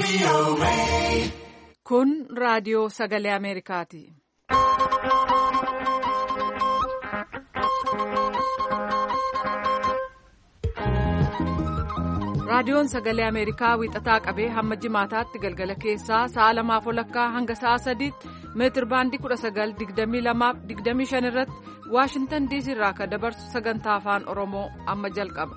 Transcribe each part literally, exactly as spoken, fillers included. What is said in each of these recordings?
Kun raadiyoo sagalee Ameerikaati. Raadiyoon sagalee Ameerikaa wiixataa qabee hamma jimaataatti galgala keessaa sa'a lamaaf walakkaa hanga sa'a sadiitti meetir baandii kudha sagal digdamii lamaaf digdamii shan irratti Waashintan diisii irraa kan dabarsu sagantaa afaan Oromoo amma jalqaba.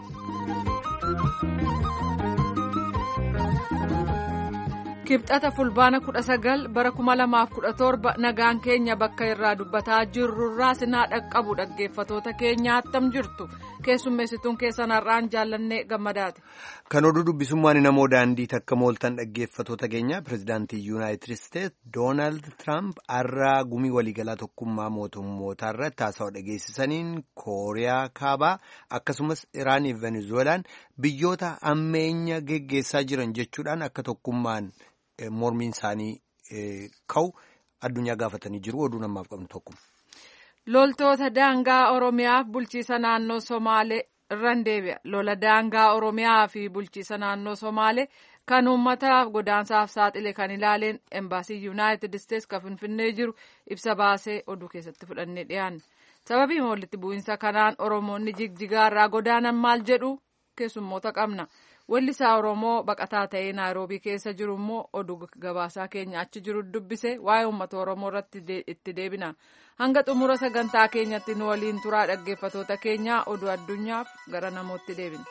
Kibxata fulbaana kudha sagal bara kuma lamaaf kudha torba nagaan keenya bakka irraa dubbataa jirrurraa sinaa dhaqqabu dhaggeeffatoota keenya attam jirtu keessummeessituun keessan har'aan jaallannee gammadaati. Kan oduu dubbisummaan namoo daandii takka mooltan dhaggeeffatoota keenya pirezidaantii yuunaayitid isteetsi doonaald tiraamp har'aa gumii waliigalaa tokkummaa mootummootaa irratti haasawaa dhageessisaniin kooriyaa kaabaa akkasumas iraanii fi venezuelaan biyyoota ammeenya geggeessaa jiran jechuudhaan akka tokkummaan. Mormiin isaanii ka'u addunyaa gaafatanii jiru. Oduu namaaf qabnu tokko. Loltoota daangaa Oromiyaaf bulchiisa naannoo Somaalee irraan deebi'a. Lola daangaa Oromiyaa fi bulchiisa naannoo Somaalee kan uummataaf godaansaaf saaxile kan ilaaleen embaasii yuunaayitid isteetsi kan Finfinnee jiru ibsa baasee oduu keessatti fudhannee dhiyaanne. Sababii walitti bu'iinsa kanaan Oromoonni jigjigaa irraa godaanan maal jedhu keessummoota qabna. Weellisaa Oromoo baqataa ta'ee Naayiroobii keessa jiru immoo oduu gabaasaa keenya achi jiru dubbise waa'ee uummata Oromoo irratti itti deebina. Hanga xumura sagantaa keenyatti nu waliin turaa dhaggeeffatoota keenyaa oduu addunyaaf gara namootti deebina.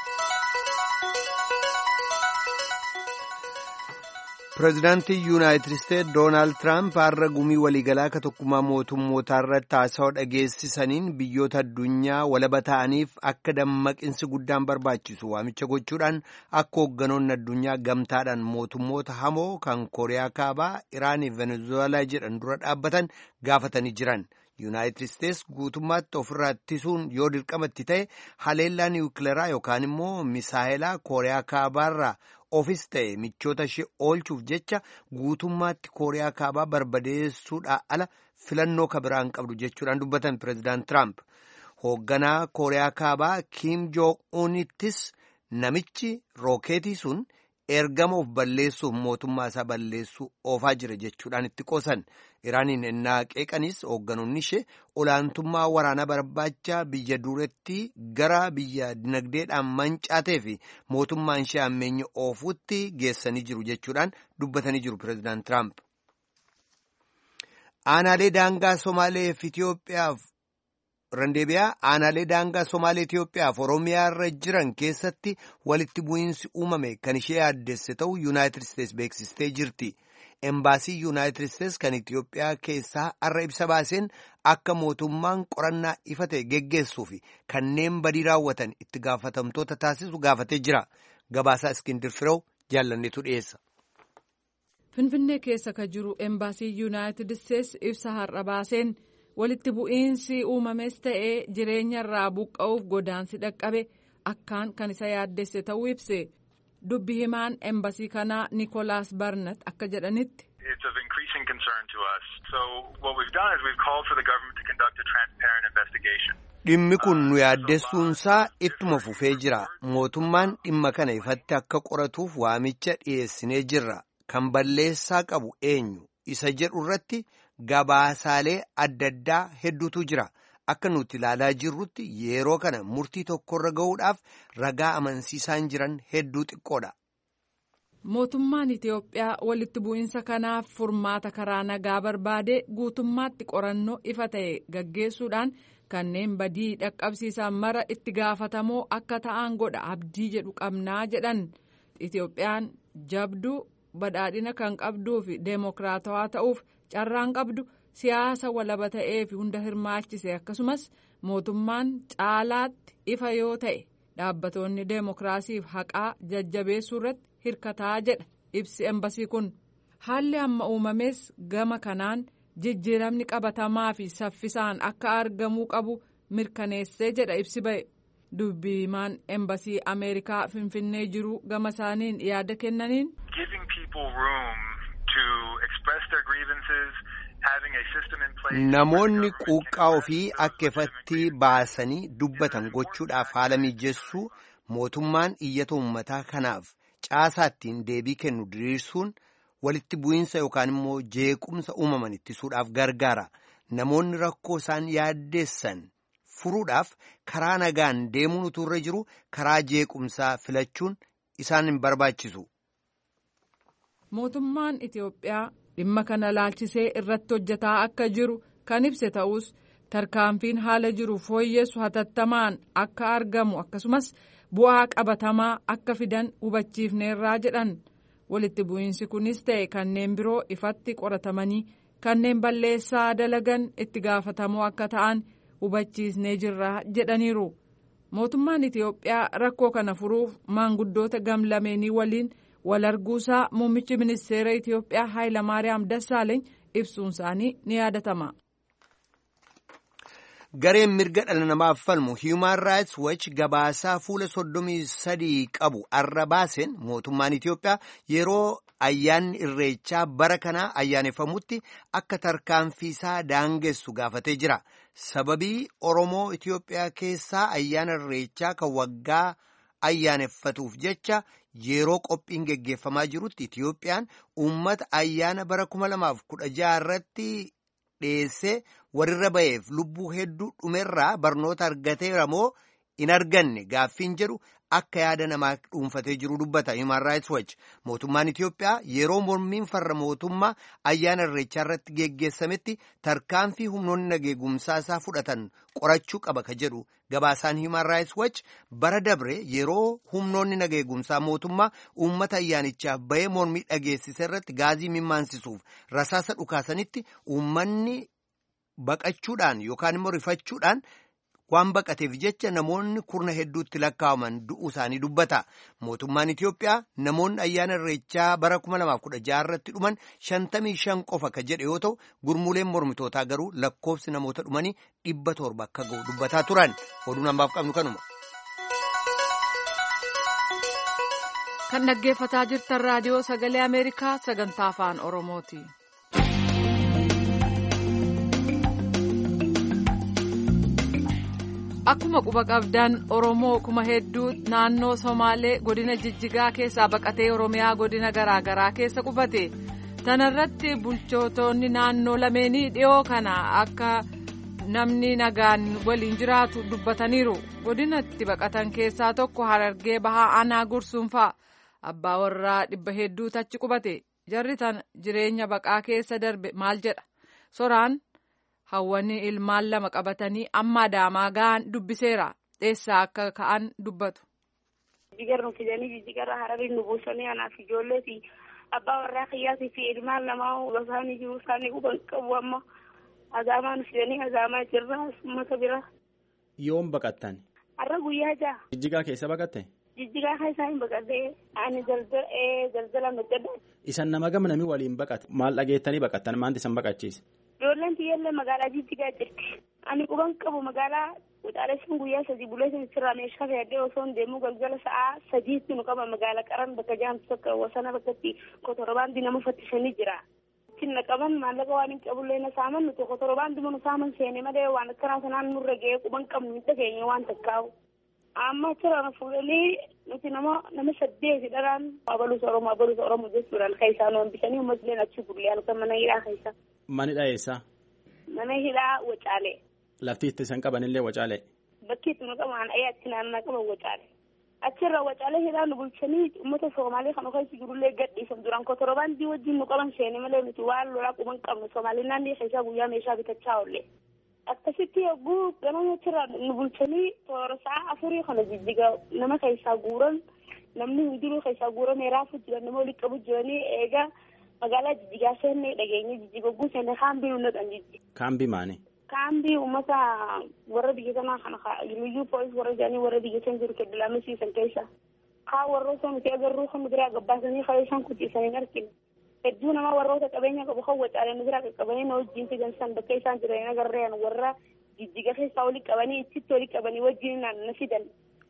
Pireezidaantii yuunaayitid isteetsi doonaald tiraamp har'a gumii waliigalaa ka tokkummaa mootummootaa irratti haasawaa dhageessisaniin biyyoota addunyaa walaba ta'aniif akka dammaqinsi guddaan barbaachisu waamicha gochuudhaan akka hoogganoonni addunyaa gamtaadhaan mootummoota hamoo kan kooriyaa kaabaa iraanii fi venezuelaa jedhan dura dhaabbatan gaafatanii jiran. yuunaayitid isteetsi guutummaatti ofirraa ittisuun yoo dirqamatti ta'e haleellaa niwukileeraa yookaan immoo misaayilaa kooriyaa kaabaarraa ofis ta'e michoota ishee oolchuuf jecha guutummaatti kooriyaa kaabaa barbadeessuudhaa ala filannoo kabiraan qabdu jechuudhaan dubbatan pireezidaant Tiraamp. Hoogganaa kooriyaa kaabaa Kiim Joong Unittis namichi rookeetii sun ergama of balleessuuf mootummaa isaa balleessuu oofaa jira jechuudhaan itti qoosan. Iraaniin ennaa qeeqanis hoogganoonni ishee olaantummaa waraanaa barbaacha biyya dureetti gara biyya dinagdeedhaan mancaatee fi mootummaan ishee ammeenya oofuutti geessanii jiru jechuudhaan dubbatanii jiru pireezidaant Tiraamp. Aanaalee daangaa Somaalee fi Itiyoophiyaaf Randeebiyaa aanaalee daangaa Somaalee Itiyoophiyaaf Oromiyaa irra jiran keessatti walitti bu'iinsi uumame kan ishee yaaddesse ta'uu yuunaayitid isteetsi beeksistee jirti. Embaasii yuunaayitid isteetsi kan Itiyoophiyaa keessaa har'a ibsa baaseen akka mootummaan qorannaa ifa ta'e geggeessuu fi kanneen badii raawwatan itti gaafatamtoota taasisu gaafatee jira. Gabaasaa Iskindir Fireew jaallanneetu dhiyeessa. Finfinnee keessa kan jiru embaasii yuunaayitid isteetsi ibsa har'a baaseen. Walitti bu'iinsi uumames ta'ee jireenya irraa buqqa'uuf godaansi dhaqqabe akkaan kan isa yaaddesse ta'uu ibse. Dubbi himaan embasii kanaa Nikolaas Barnat akka jedhanitti. Dhimmi kun nu yaaddessuunsaa ittuma fufee jira. Mootummaan dhimma kana ifatti akka qoratuuf waamicha dhiyeessinee jirra. Kan balleessaa qabu eenyu isa jedhu irratti. Gabaasaalee adda addaa hedduutu jira. Akka nuti ilaalaa jirrutti yeroo kana murtii tokkorra ga'uudhaaf ragaa amansiisaan jiran hedduu xiqqoodha. Mootummaan Itiyoophiyaa walitti bu'iinsa kanaaf furmaata karaa nagaa barbaade guutummaatti qorannoo ifa ta'e gaggeessuudhaan kanneen badii dhaqqabsiisan mara itti gaafatamoo akka ta'an godha abdii jedhu qabnaa jedhan. Itiyoophiyaan jabduu badhaadhina kan qabduu fi deemokiraatawaa ta'uuf. Carraan qabdu siyaasa walaba ta'ee fi hunda hirmaachise akkasumas mootummaan caalaatti ifa yoo ta'e dhaabbatoonni deemokiraasiif haqaa jajjabeessuu irratti hirkataa jedha ibsi embasii kun. Haalli amma uumames gama kanaan jijjiiramni qabatamaa fi saffisaan akka argamuu qabu mirkaneessee jedha ibsi ba'e. Dubbi himaan embasii Ameerikaa Finfinnee jiru gama isaaniin yaada kennaniin. Namoonni quuqqaa ofii akka ifatti baasanii dubbatan gochuudhaaf haala mijeessuu mootummaan iyyata uummataa kanaaf caasaattiin deebii kennu diriirsuun walitti bu'iinsa yookaan immoo jeequmsa uumaman ittisuudhaaf gargaara. Namoonni rakkoo isaan yaaddeessan furuudhaaf karaa nagaan deemuun utuu irra jiru karaa jeequmsaa filachuun isaan hin barbaachisu. Mootummaan Itiyoophiyaa dhimma kana laalchisee irratti hojjetaa akka jiru kan ibse ta'us tarkaanfiin haala jiru fooyyessu hatattamaan akka argamu akkasumas bu'aa qabatamaa akka fidan hubachiifneerraa jedhan. Walitti bu'iinsi kunis ta'e kanneen biroo ifatti qoratamanii kanneen balleessaa dalagan itti gaafatamoo akka ta'an hubachiisnee jirra jedhaniiru. Mootummaan Itiyoophiyaa rakkoo kana furuuf maanguddoota gamlameenii waliin wal arguusaa muummichi ministeera Itiyoophiyaa Hayilamaariyaam Dassaaleeny ibsuun isaanii ni yaadatama. Gareen mirga dhala namaaf falmu Human Rights Watch gabaasaa fuula soddomii sadii qabu arra baaseen mootummaan Itiyoophiyaa yeroo ayyaanni irreechaa bara kanaa ayyaaneffamutti akka tarkaanfiisaa daangessu gaafatee jira. Sababii Oromoo Itiyoophiyaa keessaa ayyaana irreechaa kan waggaa ayyaaneffatuuf jecha yeroo qophiin geggeeffamaa jirutti Itiyoophiyaan uummata ayyaana bara kuma lamaaf kudha jaha irratti dhiyeessee warrirra ba'eef lubbuu hedduu dhumerraa barnoota argateera moo hin arganne gaaffiin jedhu akka yaada namaa dhuunfatee jiru dubbata Human Rights Watch. Mootummaan Itiyoophiyaa yeroo mormiin farra mootummaa ayyaana irreechaa irratti geggeessametti tarkaanfii humnoonni nageegumsaa isaa fudhatan qorachuu qaba ka jedhu gabaasaan Human Rights Watch bara dabre yeroo humnoonni nageegumsaa mootummaa uummata ayyaanichaaf ba'ee mormii dhageessise irratti gaazii mimmansisuuf rasaasa dhukaasanitti uummanni baqachuudhaan yookaan immoo rifachuudhaan waan baqateef jecha namoonni kurna hedduutti lakkaa'aman du'uu isaanii dubbata. Mootummaan Itiyoophiyaa namoonni ayyaana irreechaa bara kuma lamaaf kudha jaha irratti dhuman shantamii shan qofa ka jedhe yoo ta'u gurmuuleen mormitootaa garuu lakkoofsi namoota dhumanii dhibba torba akka ga'u dubbataa turan. Oduun hambaaf qabnu kanuma. Kan dhaggeeffataa jirtan raadiyoo sagalee Ameerikaa sagantaa afaan Oromooti. Akkuma quba qabdan Oromoo kuma hedduu naannoo Somaalee godina Jijjigaa keessaa baqatee Oromiyaa godina garaa garaa keessa qubate. Tana irratti bulchootonni naannoo lameenii dhiyoo kana akka namni nagaan waliin jiraatu dubbataniiru. Godina itti baqatan keessaa tokko Harargee Bahaa Aanaa Gursuunfaa abbaa warraa dhibba hedduu tachi qubate. Jarri tana jireenya baqaa keessa darbe maal jedha? Soraan hawwanii ilmaan lama qabatanii amma Adaamaa ga'an dubbiseera. Dheessaa akka ka'an dubbatu. Jijjigarra fidanii jijjigarra Hararii nu buusanii anaaf ijoollee fi abbaa warraa kiyyaatii fi ilmaan lamaa basaanii jiru isaanii quban qabu amma Adaamaa nu fidanii Adaamaa jirra uummata bira. Yoom baqattan? Har'a guyyaa ja'a. Jijjigaa keessa baqatte? Jijjigaa keessa hin baqattee ani daldala hojjedha. Isan nama gama namni waliin baqate maal dhageettanii baqattan maanti isan baqachiise? Ijoolleen tiyyaallee magaalaa Jijjigaa jirti. Ani quban qabu magaalaa Wuxaaleessin guyyaa sadii buleetiin sirraa meeshaa fayyadee osoo hin deemuu galgala sa'aa sadiitti nu qaba magaalaa qaran bakka jaamtu tokko wasana bakkatti kotorobaandii nama fattisanii jira. Cinna qaban maallaqa waan hin qabullee na saaman nuti kotorobaandii nu saaman seene malee waan akkanaa sanaan nurra ga'ee quban qabnu hin dhageenye waan takkaa'u. Amma sirraa fuudhanii nuti nama nama saddeeti dharaan abaluusa Oromoo abaluusa Oromoo jechuudhaan keessaa nu hambisanii uummatni achi gurlee halkan mana hidhaa keessa. Manidha eessa? Mana hidhaa Wacaalee. Lafti itti isaan qabanillee Wacaalee? Bakki itti nu qaban ayyaatti naannaa qaban Wacaalee. Achirra Wacaalee hidhaa nu bulchanii uummata Somaalee kan keessa jirullee gadhiisan duraan kotorobaandii wajjin nu qaban seene malee nuti waan lolaa quban qabnu Somaalee naannoo keessaa guyyaa meeshaa bitachaa oolle. Akkasitti yogguu ganama achirra nu bulchanii toora sa'a afurii kana Jijjigaa nama keessaa guuran namni hundinuu keessaa guuramee raafuu jiran nama walitti qabu jiranii eegaa magaalaa Jijjigaa seennee dhageenye Jijjiga ogguu seenne kaambii nu naqan Jijjiga. Kaambii maani? Kaambii uummata warra biyya kanaa kana liyyuu poolis warra jedhanii warra biyya san jiru keddilaamisiisan keessa. Kaa warroota nuti agarruu kan biraa gabbaasanii kaa isaan kutiisanii hin argine. Hedduu nama warroota qabeenya qabu kan Wacaalee nu biraa qaqqabanii na wajjin fidan san bakka isaan jiran agarreen warra Jijjiga keessaa walitti qabanii itti walitti qabanii wajjin na fidan.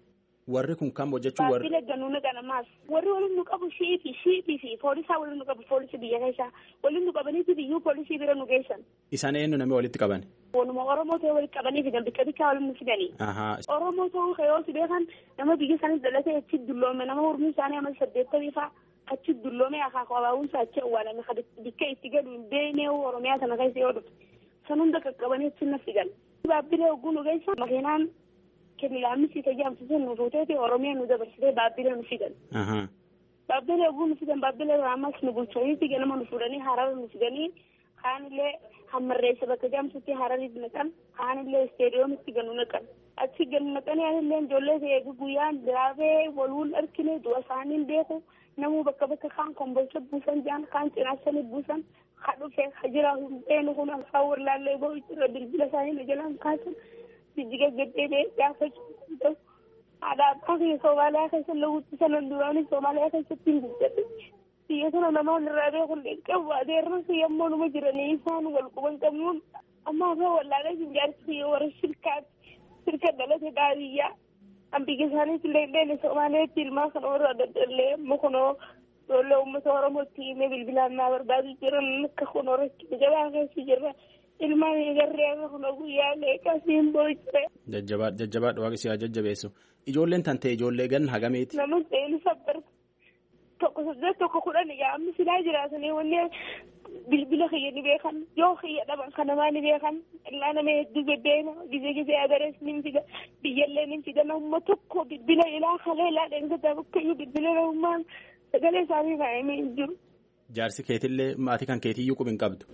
warri kun kam hojjechuu warri baabila ganuuna ganamaas warri waliin nu qabu shiifi shiifi fi poolisaa waliin nu qabu poolisii biyya keessaa waliin nu qabaniiti biyyuu poolisii bira nu geessan. Isaan eenyu namni walitti qaban? Wanuma Oromoo ta'e walitti qabanii fidan bikka bikkaa waliin nu fidanii. Oromoo ta'uu kayoo si beekan nama biyya isaanii dhalatee achi dulloome nama urmii isaanii amma saddeettamii faa achi dulloome akaakuu abaawunsa achi awwaalame bikka itti galu hin beeknee Oromiyaa sana keessa yoo dhufte san hunda qaqqabanii achi na fidan. Baabbilee oguu nu geessan makiinaan kemilaamisi tajaajiltoota nu fuuteeti Oromiyaa nu dabarsitee baabbilee nu fidan. Baabbilee oguu nu fidan baabbilee ammas nu bulchaniiti ganama nu fuudhanii Harare nu fidanii kaanillee hammarreessa bakka jaamsutti Harariif naqan kaanillee isteediyoomitti ganu naqan achi ganu naqanii anillee ijoollee ta'ee guyyaan diraabee walwul argine du'a isaaniin beeku namuu bakka bakka kaan kombolcha buusan jaan kaan cinaasanii buusan haa dhufee haa jira hundeen kun afaan wallaallee ba'u jira bilbila isaanii na jalaan kaasan jijjiga gaddeebee gaafachuu aadaa abbaa kiyya Soomaaliyaa keessa lawutti sanan duraanii Soomaaliyaa keessatti hin guddate. Biyya sana namoonni irraa beekullee qabu adeerransa yommuu numa jiranii isaan wal quban qabnuun amma afaan wallaalee hin jaarsi warra shirkaatti shirka dhalate baadiyyaa an biyya isaaniitti illee illee Somaaleetti ilmaa kana warra daddallee mukunoo ijoollee uummata Oromootti himee bilbilaan naa barbaadu jiran akka kun horreetti jabaa keessa jirra ilmaan eegarree akka kun guyyaa leeqasiin boo'icire. Jajjabaa jajjabaa waaqni si haa jajjabeessu. Ijoolleen tantee ijoollee gan hagameeti. Namoonni ta'ee sabbar. Tokko saddeet tokko kudhan yaa'amni silaa jiraatanii wanni bilbila kiyya ni beekan yoo kiyya dhaban kan namaa ni beekan illaa nama hedduu bebbeena gizee gizee agarees ni fida biyyallee ni fida namuma tokko bilbila ilaa kalee ilaa dheengata bakkayyuu bilbila namummaan sagalee isaanii kaa'amee hin jiru. Jaarsi keetillee maatii kan keetiyyuu qubin qabdu.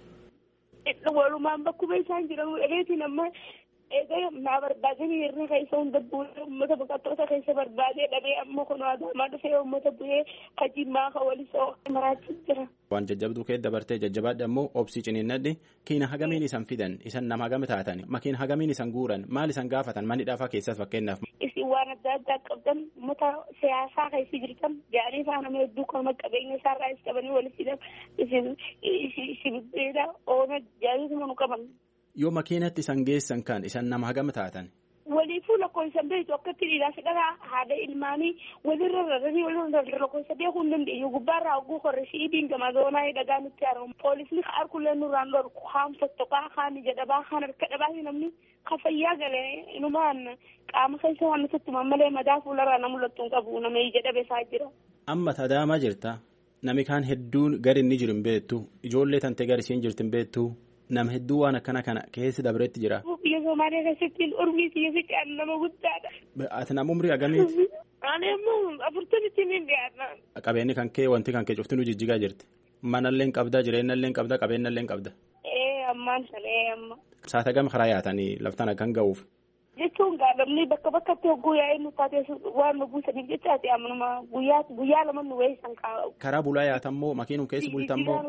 Walumaan bakkuma isaan jiran dhageetiin amma egaa naa barbaadanii hirrii keessa hunda bu'ee uummata baqattoota keessa barbaadee dhabee amma kun Adaamaa dhufee uummata bu'ee Jimmaa ka walisoo maraachuu jira. Waan jajjabduu kee dabartee jajjabaadha ammoo obsii ciniinnadhi kiina hagamiin isan fidan isan nama hagame taatan makiin hagamiin isan guuran maal isan gaafatan manni dhaafaa keessas fakkeenyaaf. Isin waan adda addaa qabdan uummata siyaasaa keessa jirtan gaarii isaa nama hedduu kan qabeenya isaarraa is qabanii walitti fidan isin isin beela oona jaarisuma nu qaban. Yoo makiinatti isan geessan kan isan nama hagama taatan. Waliifuu lakkoofsan beektu akkatti dhiiraa fedhaa haadha ilmaanii walirra rarranii walirra lakkoofsa beekuu hin dandeenyu gubbaarraa oguu korre shiidiin gama zoonaa dhagaa nutti haaramu poolisni harkullee nurraan dhorku haan fottoqaa haan ija dhabaa haan harka dhabaa namni kan fayyaa galee inumaan qaama keessa waan nutti mammalee madaa fuularraa na mul'attu hin qabu nama ija dhabeesaa jira. Amma tadaamaa jirta nami kaan hedduun gadi inni jiru hin beektu ijoollee tantee gadi isheen jirtu hin beektu. Nama hedduu waan akkana kana keessa dabreetti jira. Biyya Soomaaliyaa keessatti urmii siyaasitti aan nama guddaadha. Ati nama umrii hagamiiti? Ani immoo afurtamitti ni dhiyaata. Qabeenyi kan kee wanti kan kee cufti nu jijjigaa jirti. Manallee qabda jireenyallee qabda qabeenyallee qabda. Ee ammaan sana ee amma. Saata gama karaa yaatanii laftaan akkan ga'uuf. Jechuun gaadhamni bakka bakkatti hogguu yaa'ee nu taatee waan nu buusaniif jechaati ammanuma guyyaa guyyaa lama nu weessan kaa'u. Karaa bulaa yaatammoo makiinuu keessa bultammoo.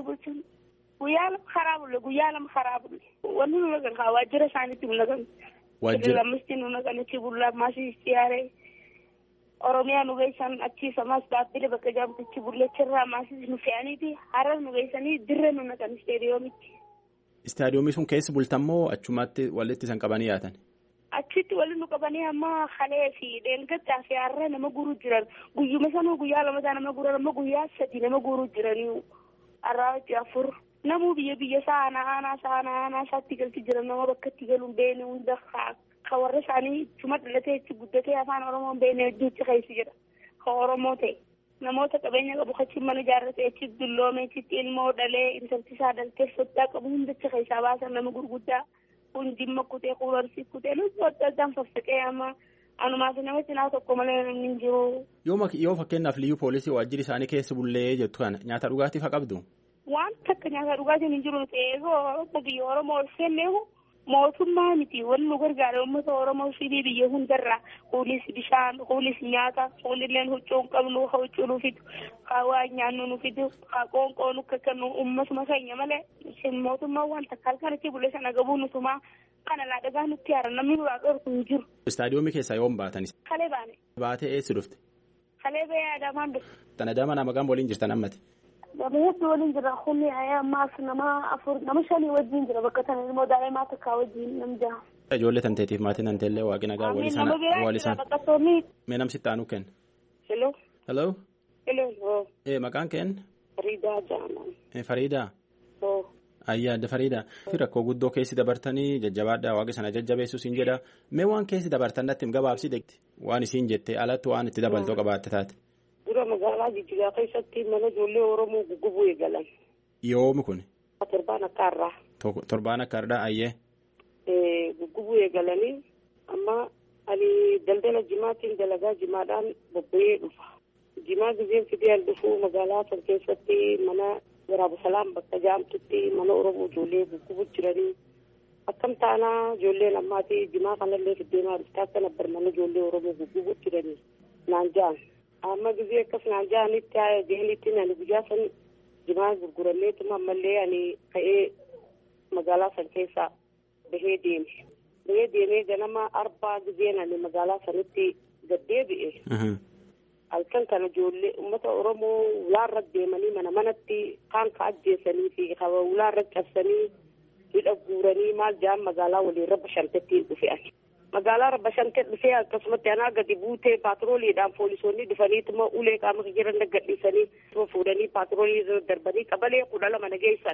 Guyyaa lama karaa bulle guyyaa lama karaa bulle wanti nu nagan kaa waajjira isaaniitti nu nagan. Waajjira lammisti nu nagan achi bullaa maasii siyaaree Oromiyaa nu geessan achiisa maas baabbilee bakka jaamtichi bulleechirraa maasii nu fe'aniiti Harar nu geessanii dirree nu nagan isteediyoomitti. Istaadiyoomii sun keessa bultammoo achumatti walitti isan qabanii yaatan. Achitti walitti nu qabanii amma halee fi dheengaddaa fi har'a nama guuruu jiran guyyuma sanuu guyyaa lamataa nama guuran amma guyyaa sadii nama guuruu jiranii har'aa afur. Namuu biyya biyya saana aanaa saana aanaa isaatti galti jira nama bakka itti galuun beene hunda ka warra isaanii cuma dhalatee itti guddatee afaan Oromoon beene hedduutti keessa jira. Ka Oromoo ta'e namoota qabeenya qabu kachi mana ijaarratee achi dulloome achitti ilmoo dhalee intalti isaa dhaltee soddaa qabu hundacha keessaa baasan nama gurguddaa kun jimma kutee qubarsi kutee lubbuu adda addaan faffaqee amma anumaaf namatti naa tokko malee namni hin jiru. Yoo fakkeenyaaf liyyuu poolisii waajjirri isaanii keessa bullee jettu kana nyaata dhugaatiif haa qabdu. Waan takka nyaata dhugaatiin hin jiru ta'ee biyya Oromoo ol seenneehu mootummaa miti wanni nu gargaara uummata Oromoo fi biyya hundarraa kuulis bishaan kuulis nyaata kuulilleen huccuu hin qabnu huccuu nu fidu waa nyaannu nu fidu qoonqoo nu kakkannu uummatuma keenya malee mootummaa waan takka halkanitti bulee sana gabuu nutumaa kana laa dhagaa nutti haara namni nuraa dhorku hin jiru. Istaadiyoomii keessaa yoom baatanis? Kalee baane. Baatee eessi dhufte? Kalee ba'ee Adaamaan dhufte. Tan Adaamaa nama gam waliin jirtan ammati? Nama hedduu waliin jira humni ammaas nama afur nama shanii wajjin jira bakka sana immoo daa'imaa takkaa wajjin nam jaha. Ijoollee tanteetiif maatiin tanteellee waaqni nagaa walii sana walisan. Mee namsitti aanu kenna. Hello. Hello. Hello. Eh maqaan keen? Fariidaa Jaaman. Eh Fariidaa. Oh. Ayyaa adda Fariidaa. Rakkoo guddoo keessi dabartanii jajjabaadhaa waaqni sana jajjabeessu siin jedha. Mee waan keessi dabartan natti gabaabsi deegti. Waan isiin jettee alatti waan itti dabaltoo qabaatte taate. Dura magaalaa Jijjigaa keessatti mana ijoollee Oromoo guggubuu eegalan. Yoomi kun? Torbaan akka har'aa. Torbaan akka har'aa ayyee. Guggubuu eegalanii amma ani daldala jimaatiin dalagaa jimaadhaan bobba'ee dhufa. Jimaa gizeen fidee dhufu magaalaa san keessatti mana waraaba salaam bakka jaamtutti mana Oromoo ijoollee guggubuu jiranii akkam taanaa ijoolleen ammaati jimaa kanallee fiddeemaa dhuftaa akka nabbar mana ijoollee Oromoo guggubuu jiranii naan ja'an. Amma gizee akkas naan ja'anitti haa geelitti ani guyyaa san jimaa gurguranneetuma ammallee ani ka'ee magaalaa san keessaa bahee deeme. Bahee deemee ganama arbaa gizeen ani magaalaa sanitti gaddeebi'e. Halkan kana ijoollee uummata Oromoo ulaarra deemanii mana manatti kaan ka ajjeesanii fi ulaarra cabsanii hidha guuranii maal ja'an magaalaa waliin rabba shantattiin dhufe ani. Magaalaa rabba shantat dhufee akkasumatti anaa gadi buutee paatrooliidhaan poolisoonni dhufaniituma ulee qaama jiran gadhiisanii fuudhanii paatroolii darbanii qabalee kudha lama nageessan.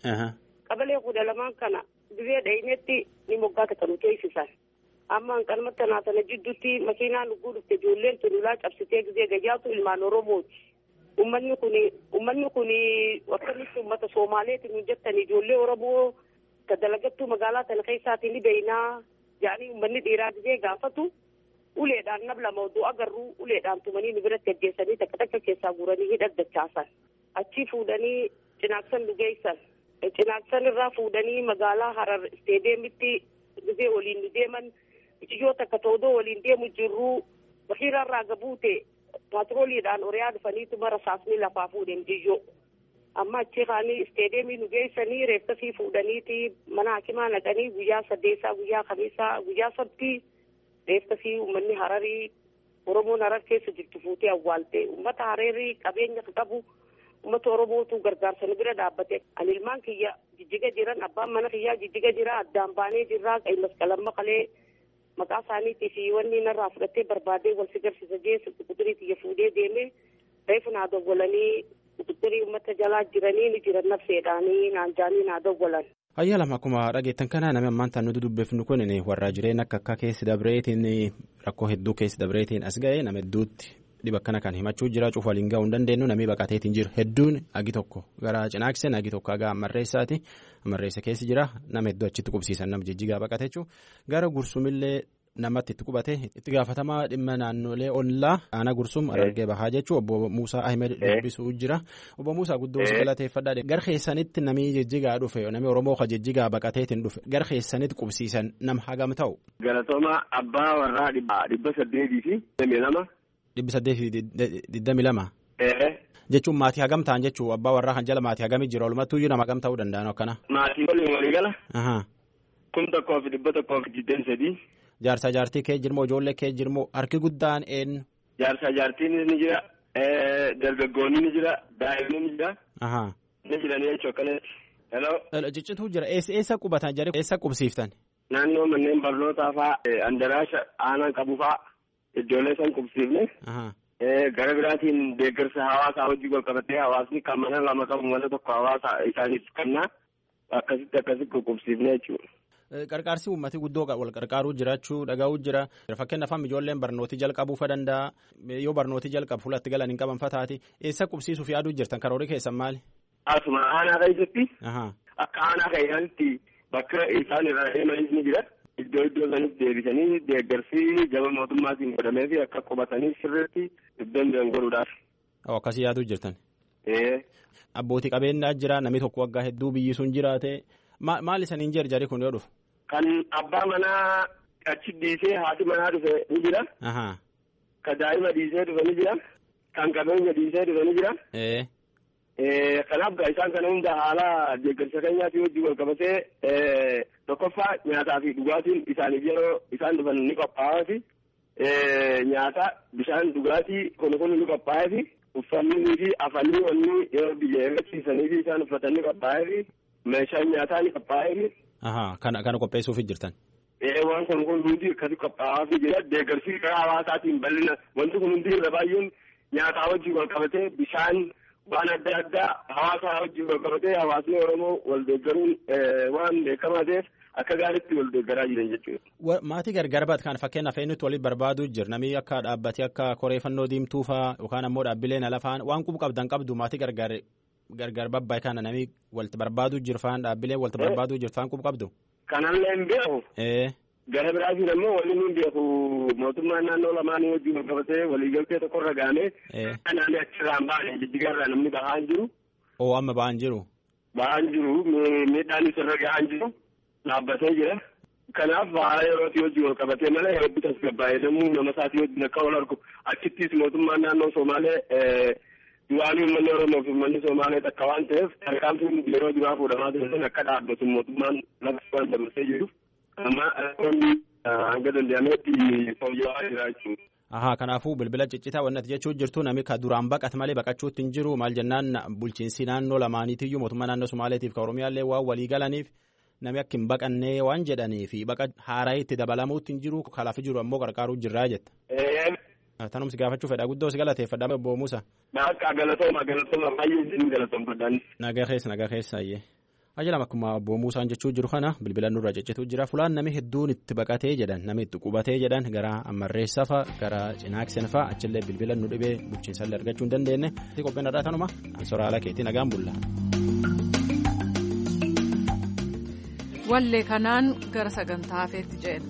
Qabalee kudha lamaan kana gizee dhahinetti ni moggaa takanu keessisan. Amma hanqalmatti naatana jidduutti makiinaan lubbuu dhufte ijoolleen tululaa cabsitee gizee gayyaatu ilmaan Oromooti. Uummanni kun uummanni kun akkamitti uummata Soomaaleeti nu jettanii ijoollee Oromoo ka dalagattuu magaalaa tana keessaatiin ni beeynaa jedhanii uummanni dhiiraa gizee gaafatu uleedhaan nab lama oduu agarruu uleedhaan tumanii nu biratti ajjeessanii takka takka keessaa guuranii hidhaddachaasan. Achii fuudhanii cinaaksan dhugeessan. Cinaaksan irraa fuudhanii magaalaa Harar isteediyeemitti gizee waliin nu deeman ijoo takka toodoo waliin deemu jirru bakiirarraa gabuute paatrooliidhaan oriyaa dhufaniituma rasaasni lafaa fuudhan ijoo. Amma achi kaanii isteediyeemii nu geessanii reeffasii fuudhaniiti mana hakimaa naqanii guyyaa saddeessaa guyyaa kamiisaa guyyaa sabtii reeffasii uummanni Hararii Oromoon Harar keessa jirtu fuutee awwaalte uummata Hararii qabeenya qabu. Uummata Oromootu gargaarsa nu bira dhaabbate. Ani ilmaan kiyya jijjiga jiran abbaan mana kiyyaa jijjiga jira addaan baanee jirraa masqalamma qalee maqaa isaaniitii fi wanni narraa fudhattee barbaadee wal si garsiisa jeessa quxurii tiyya fuudhee deemee reefu naa dawwalanii quxurii uummata jalaa jiranii ni jiran nafseedhaanii naan jaanii naa dawwalan. Ayyaa lama akkuma dhageettan kana namni ammaan tan nuti dubbeefnu kun warra jireenya akka akka keessi dabreetiin rakkoo hedduu keessi dabreetiin as ga'e nama hedduutti. Dhiba akkana kan himachuu jira cufa waliin ga'uu hin dandeenyu namni baqateetiin jiru hedduun agi tokko gara cinaakseen agi tokko aga amarreessaati amarreessa keessi jira nama hedduu achitti qubsiisan nama jijjigaa baqate jechuun gara gursumillee namatti itti qubate itti gaafatamaa dhimma naannolee ollaa aanaa gursum argee bahaa jechuun obbo Muusaa Ahmed dubbisuu jira obbo Muusaa guddoo si galateeffadhaa gara keessanitti namni jijjigaa dhufe namni Oromoo ka jijjigaa baqateetiin dhufe gara keessanitti qubsiisan nama hagam ta'u. Galatooma abbaa warraa dhibba saddeetii fi lama. Dhibbi saddeetii digdamii lama. Jechuun maatii hagam ta'an jechuun abbaa warraa kan jala maatii hagamii jira walumattuu iyyuu nama hagam ta'uu danda'an akkana. Maatii waliin walii gala. Kun tokkoo fi dhibba tokkoo fi digdamii sadii. Jaarsaa jaartii kee jirmoo ijoollee kee jirmoo harki guddaan eenyu. Jaarsaa jaartiin ni jira dargaggoonni ni jira daa'imni ni jira. Ni jiranii jechuu akkanatti. Hello. Ciccituu jira eessa qubatan jedhee eessa qubsiiftan. Naannoo manneen barnootaa fa'aa andaraasha aanaan qabu fa'aa. Ijoollee san qubsiifne gara biraatiin deeggarsa hawaasaa hojii wal qabatee hawaasni kan mana lama qabu mana tokko hawaasa isaaniif kennaa akkasitti akkasitti qubsiifne jechuudha. Qarqaarsi uummatii guddoo wal qarqaaruu jiraachuu dhagaa'uu jira. Fakkeenyaaf ijoolleen barnootii jalqabuu fa danda'a yoo barnootii jalqabu fuulatti galan hin qaban fataati eessa qubsiisuuf yaaduu jirtan karoorii keessan maali? Asuma aanaa keessatti akka aanaa keessatti bakka isaan irraa deemanis ni jira. Iddoo iddoo sanis deebisanii deeggarsi gama mootummaatiin godhamee fi akka qubatanii sirriitti iddoon jiran godhuudhaaf. Akkasii yaaduu jirtan. Abbootii qabeenyaa jira namni tokko waggaa hedduu biyyi sun jiraate maal isaniin jarjari kun yoo dhufu? Kan abbaa manaa achi dhiisee haati manaa dhufe ni jira. Kan daa'ima dhiisee dhufe ni jira. Kan qabeenya dhiisee dhufe ni jira. Kanaaf isaan kana hunda haala deeggarsa keenyaatti hojii wal qabatee tokkoffaa nyaataa fi dhugaatiin isaaniif yeroo isaan dhufan ni qophaa'aa fi nyaata bishaan dhugaatii kun kun ni qophaa'aa fi uffannii fi afanii wanni yeroo biyya eeggachiisanii fi isaan uffatan ni qophaa'aa fi meeshaan nyaataa ni qophaa'aa fi. Kana kana qopheessuuf jirtan. waan kun kun hundi akkasi qophaa'aa fi jira deeggarsi karaa hawaasaatiin bal'ina wanti kun hundi irra baay'een nyaataa wajjin wal qabatee bishaan waan adda addaa hawaasaa wajjin wal qabatee hawaasni Oromoo wal deeggaruun waan beekamaa ta'eef akka gaariitti wal deeggaraa jiran jechuudha. Maatii gargar baat kan fakkeenyaaf eenyutti walitti barbaaduu jira namni akka dhaabbatee akka koreeffannoo diimtuu fa'aa yookaan ammoo dhaabbileen alafaan waan qubu qabdan qabdu maatii gargar gargar babbaa'e kana namni walitti barbaaduu jira fa'aan dhaabbileen walitti barbaaduu jira fa'aan qubu qabdu. Kanallee hin beeku. Gara biraatiin ammoo waliin hin beeku mootummaan naannoo lamaanii wajjin wal qabatee waliigaltee tokkorra gaanee naannoo achirraan baane jijjigarraa namni bahaan jiru. Oo amma bahaan jiru. Bahaan jiru miidhaan isarra gahaan jiru dhaabbatee jira. Kanaaf haala yerootii wajjin wal qabatee malee yeroo bitas gabbaa'ee namuu nama isaatii wajjin akka wal argu achittis mootummaan naannoo Somaalee du'aan uummanni Oromoo fi uummanni Somaalee takka waan ta'eef tarkaanfiin yeroo duraa fuudhamaa ture akka dhaabbatu mootummaan lafa waan dabarsee jiru. Amma hanga danda'ametti fooyya'aa jira jechuudha. Ahaa kanaafuu bilbila ciccitaa wanti jechuun jirtu namni ka duraan baqate malee baqachuutti hin jiru maal jennaan bulchiinsi naannoo lamaaniitiyyuu mootummaa naannoo Somaaleetiif ka Oromiyaallee waan walii galaniif namni akka hin baqannee waan jedhaniifi baqa haaraa itti dabalamuutti hin jiru kalaaf jiru ammoo qarqaaruu jirraa jetta. Tanumsi gaafachuu fedha guddoo si galateeffadha Obbo Muusaa. Akka galatooma galatooma baay'ee isin galatoomfadhaan. Nagaa keessa nagaa keessa ayyee. Ajajam akkuma Obbo Muusaan jechuu jiru kana bilbila nurra ciccituu jira fulaan namni hedduun itti baqatee jedhan namni itti qubatee jedhan gara Ammarreessaa fa'a gara Cinaaksen fa'a achillee bilbila nu dhibee bulchiinsallee argachuu hin dandeenye qophiin irraa tanuma soraala keetii nagaan bulla. Wallee kanaan gara sagantaa hafeetti ceena.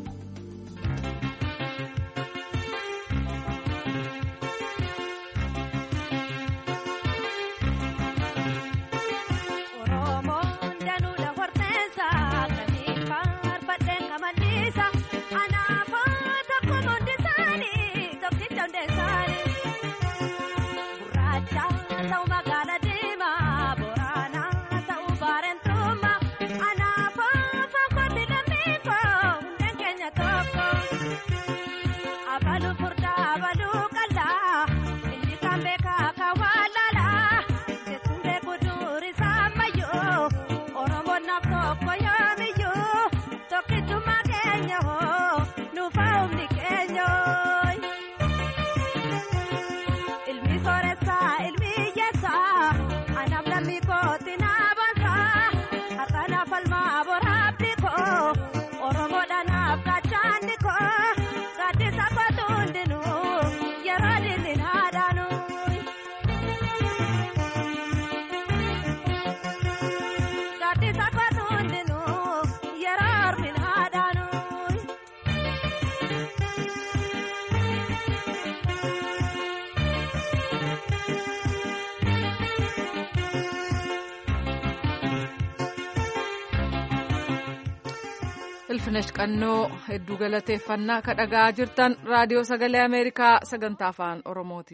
Ilfinesh Qannoo hedduu galateeffannaa ka dhagaa jirtan raadiyoo sagalee Ameerikaa sagantaa afaan Oromooti.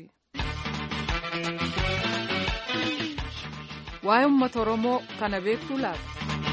Waa'ee uummata Oromoo kana beektuu laata?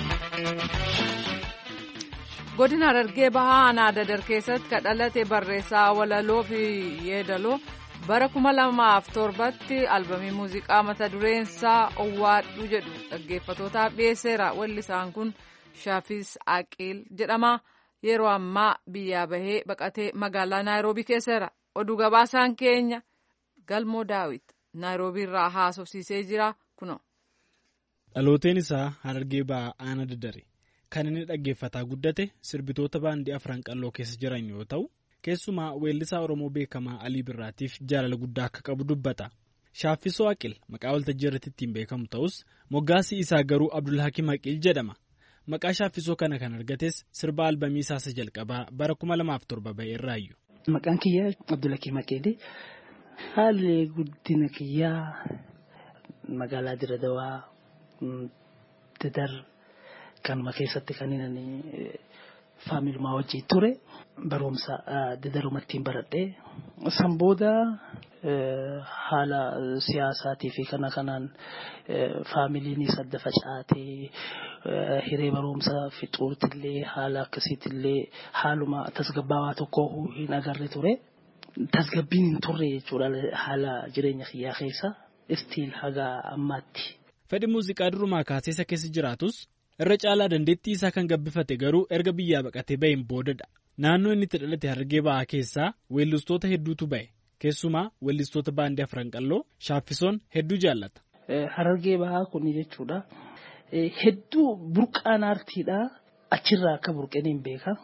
Godina Harargee Bahaa Aanaa Dadar keessatti ka dhalate barreessaa walaloo fi yeedaloo bara kuma lamaaf torbatti albamii muuziqaa mata dureensaa Owwaadhu jedhu dhaggeeffatootaaf dhiyeesseera. Wallisaan kun Shaafis Aqil jedhama. Yeroo ammaa biyyaa bahee baqatee magaalaa Naayiroobii keesseera. Oduu gabaasaan keenya Galmoo Daawit Naayiroobii irraa haasofsiisee jira kuno. Dhalooteen isaa Harargee Bahaa Aanaa Dadar kan inni dhaggeeffataa guddate sirbitoota baandii afran qalloo keessa jiran yoo ta'u keessumaa weellisaa Oromoo beekamaa Alii Birraatiif jaalala guddaa akka qabu dubbata. Shaafisoo Aqil maqaa waltajjii irratti ittiin beekamu ta'us moggaasii isaa garuu Abdulhakiim Aqil jedhama. Maqaa Shaafisoo kana kan argates sirba albamii isaa jalqabaa bara kuma lamaaf torba bahee irraayyuu. Maqaan kiyyaa Abdulhakiim Aqil haalli guddina kiyyaa magaalaa Diradawaa Dadar kanuma keessatti kan inni faamilumaa wajjin ture barumsa Dadarumatti baradhee san booda haala siyaasaatii fi kana kanaan faamiliin sadda facaatee hiree barumsa fixuutillee haala akkasiitillee haaluma tasgabbaawaa tokko hin agarre ture. Tasgabbiin hin turre jechuudha haala jireenya kiyyaa keessa istiil haga ammaatti. Fedhi muuziqaa durumaa kaasee isa keessa jiraatus irra caalaa dandeettii isaa kan gabbifate garuu erga biyyaa baqatee baheen boodadha. Naannoo inni itti dhalate Harargee Bahaa keessaa weellistoota hedduutu bahe. Keessumaa weellistoota baandii Afran Qalloo Shaaffisoon hedduu jaallata. Harargee Bahaa kun jechuudha. Hedduu burqaan aartiidha. Achirraa akka burqaniin beeka.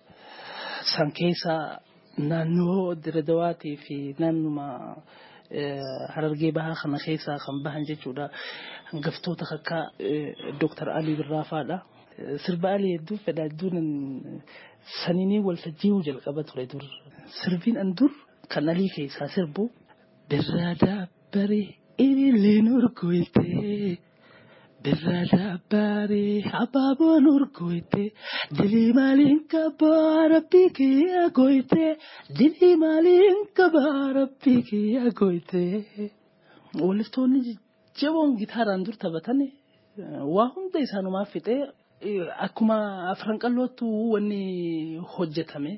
San keessaa naannoo Diradawaatii fi naannuma Harargee Bahaa kana keessaa kan bahan jechuudha. Hangaftoota akka Dooktar Alii Birraa fa'aadha. Sirba Alii hedduu fedha hedduun saniinii waltajjii jalqaba ture dur. Sirbiin an dur kan Alii keessaa sirbu birraa daabbaree ililleen urgoytee birraa daabbaree abaaboon urgoytee dilii maaliin qabaa rabbii kiyya goytee dilii maaliin qabaa rabbii kiyya goytee. Walistoonni jaboon gitaaraan dur taphatan waa hunda isaanumaaf fixee akkuma Afran Qallootu wanni hojjetame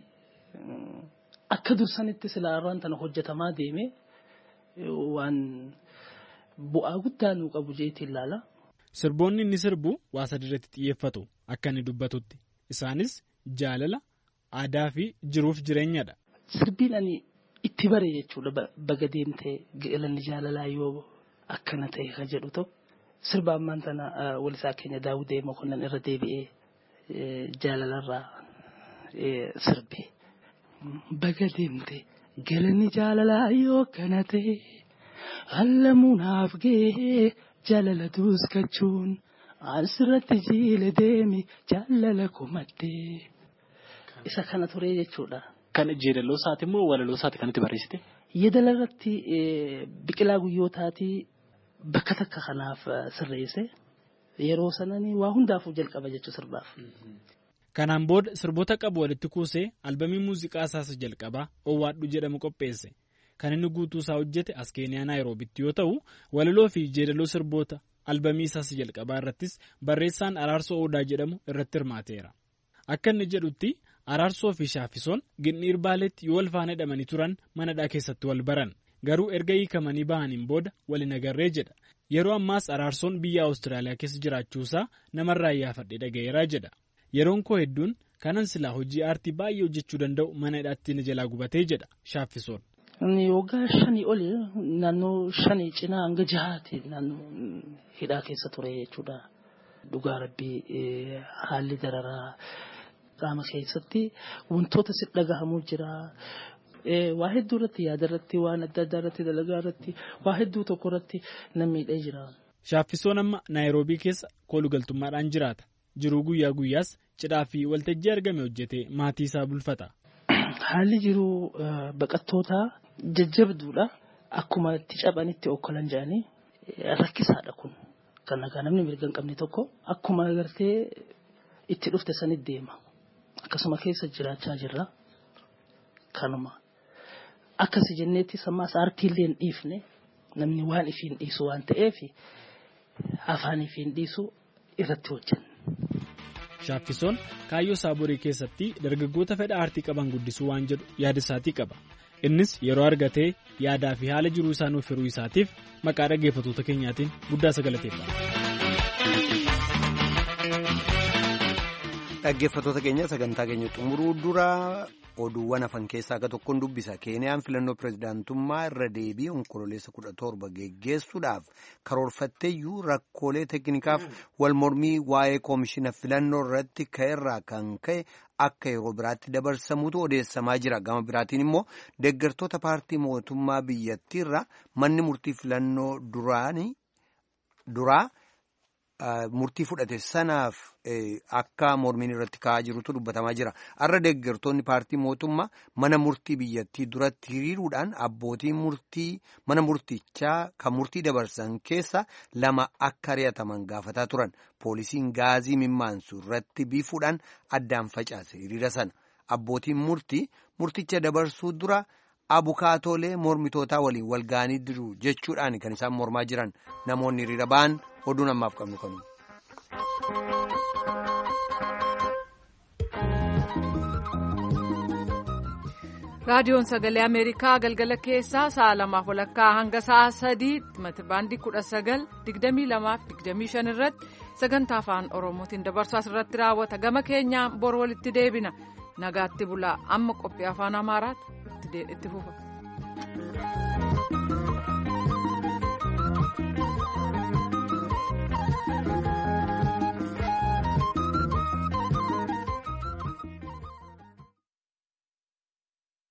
akka dursanitti silaarraan tana hojjetamaa deeme waan bu'aa guddaa nu qabu jeetii ilaala. Sirboonni inni sirbu waa sadiirratti xiyyeeffatu akka inni dubbatutti isaanis jaalala aadaa fi jiruuf jireenyadha. Sirbiin ani itti bare jechuudha baga deemtee galanni jaalalaa yoo akkana ta'e ka jedhu tokko. Sirba ammaan tana walisaa keenya Daawudee Mokonnan irra deebi'ee jaalalarraa sirbe. Baga deemte galanni jaalalaa yoo kana ta'e hallamuunaaf gahee jaalala duuskachuun asirratti jiile deemi jaalala kumattee. Isa kana ture jechuudha. Kan jeedaloo isaati immoo walaloo isaati kan itti barreessite? Yeedallarratti biqilaa guyyootaatii. Bakka takka kanaaf sirreesse yeroo sananii waa hundaafuu jalqaba jechuun sirbaaf. Kanaan booda sirboota qabu walitti kuusee albamii muuziqaa isaas jalqabaa Owwaadhu jedhamu qopheesse. Kan inni guutuu isaa hojjete as Keeniyaa Naayiroobitti yoo ta'u walaloo fi jeedaloo sirboota albamii isaas jalqabaa irrattis barreessaan Araarsoo Odaa jedhamu irratti hirmaateera. Akka inni jedhutti Araarsoo fi Shaaffisoon Ginniir Baaleetti yoo wal faana hidhamanii turan manadhaa keessatti wal baran. Garuu erga hiikamanii bahaniin booda waliin agarree jedha. Yeroo ammaas Araarsoon biyya Awustiraaliyaa keessa jiraachuusaa namarraa iyyaafadhee dhaga'eeraa jedha. Yeroon koo hedduun kanan silaa hojii aartii baay'ee hojjechuu danda'u mana hidhaatti na jalaa gubatee jedha Shaaffisoon. Waggaa shanii oli naannoo shanii cinaa hanga jahaati naannoo hidhaa keessa ture jechuudha. Dhugaa rabbii haalli dararaa qaama keessatti wantoota si dhagahamuu jira. Waa hedduu irratti yaada irratti waan adda addaa irratti dalagaa irratti waa hedduu tokko irratti namni miidhee jira. Shaaffisoon amma Naayiroobii keessa koolugaltummaadhaan jiraata. Jiruu guyyaa guyyaas cidhaa fi waltajjii argame hojjetee maatii isaa bulfata. Haalli jiruu baqattootaa jajjabduudha. Akkuma itti caphanitti okkolan jedhanii rakkisaadha kun. Kan nagaa namni mirga hin qabne tokko akkuma agartee itti dhufte sanitti deema. Akkasuma keessa jiraachaa jirra. Kanuma. Akkasi jenneetti sammaas aartiillee hin dhiifne namni waan ifiin dhiisu waan ta'eef afaan ifiin dhiisu irratti hojjenna. Shaaffisoon kaayyoo Saaborii keessatti dargaggoota fedha aartii qaban guddisuu waan jedhu yaada isaatii qaba. Innis yeroo argatee yaadaa fi haala jiruu isaa nuuf hiruu isaatiif maqaa dhaggeeffattoota keenyaatiin guddaa sagalateeffama. Dhaggeeffattoota keenya sagantaa keenya xumuruu dura oduuwwan hafan keessaa akka tokkoon dubbisa. Keeniyaan filannoo pirezidaantummaa irra deebii onkololeessa kudha torba geggeessuudhaaf karoorfatteeyyuu rakkoolee teeknikaaf wal mormii waa'ee koomishina filannoo irratti ka'eerraa kan ka'e akka yeroo biraatti dabarsamuutu odeessamaa jira. Gama biraatiin immoo deeggartoota paartii mootummaa biyyattiirra manni murtii filannoo duraanii duraa. Murtii fudhate sanaaf akka mormiin irratti ka'aa jirutu dubbatamaa jira. Har'a deeggartoonni paartii mootummaa mana murtii biyyattii duratti hiriiruudhaan abbootii murtii mana murtichaa kan murtii dabarsan keessa lama akka ari'ataman gaafataa turan. Poolisiin gaazii mimmaansu irratti biifuudhaan addaan facaase hiriira sana. Abbootiin murtii murticha dabarsuu dura abukaatoolee mormitootaa waliin wal ga'anii jiru jechuudhaan kan isaan mormaa jiran namoonni hiriira ba'an. Oduun ammaaf qabnu kanu. raadiyoon sagalee ameerikaa galgala keessaa sa'a lamaaf walakkaa hanga sa'a sadiitti meetirbaandii kudha sagal digdamii lamaaf digdamii shan irratti sagantaa afaan oromootiin dabarsu asirratti raawwata gama keenyaan bor walitti deebina nagaatti bulaa amma qophii afaan amaaraatti itti fufa.